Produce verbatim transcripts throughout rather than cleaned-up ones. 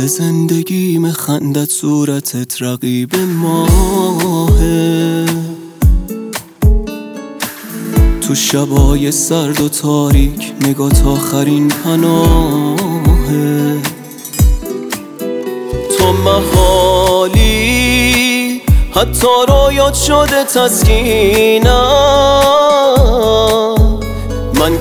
به زندگیم خندت صورتت رقیب ماهه، تو شبای سرد و تاریک نگات آخرین پناهه. تو محالی حتی رویات شده تسکینم، من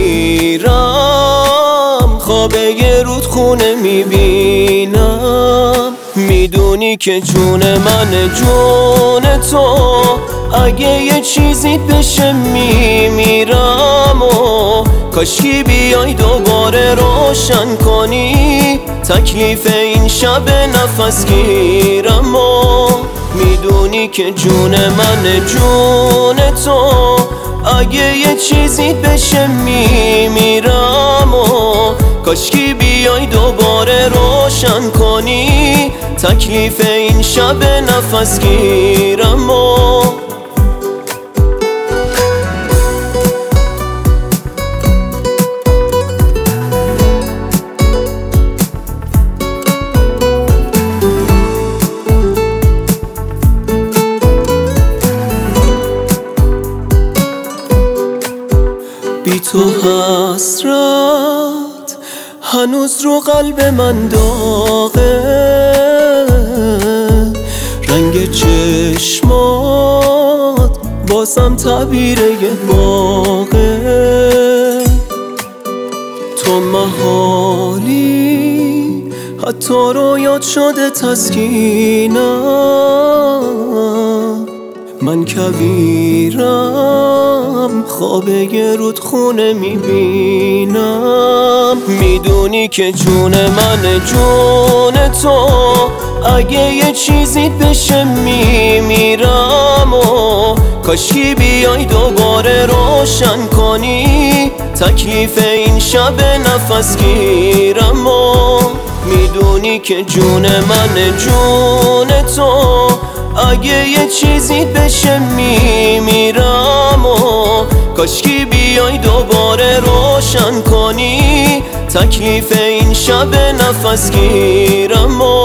کبیرم خوابه یه رودخونه میبینم. میدونی که جون من جون تو، اگه یه چیزی بشه میمیرم و کاشکی بیای دوباره روشن کنی تکلیف این شب نفس گیرم. و میدونی که جون من جون تو، اگه یه چیزی بشه میمیرم و کاشکی بیای دوباره روشن کنی تکلیف این شب نفس گیرم. و بی تو حسرت هنوز رو قلب من داغه، رنگ چشمات بازم تعبیره یه باغه. تو محالی حتی رویات شده تسکینم، من کبیرم خوابه یه رودخونه میبینم. میدونی که جون من جون تو، اگه یه چیزی بشه میمیرم و کاشکی بیای دوباره روشن کنی تکلیف این شب نفس گیرم. و میدونی که جون من جون تو، اگه یه چیزی بشه میمیرم و کاشکی بیای دوباره روشن کنی تکلیف این شب نفس گیرم. و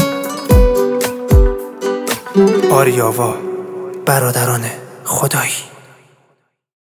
آریاوا برادران خدایی.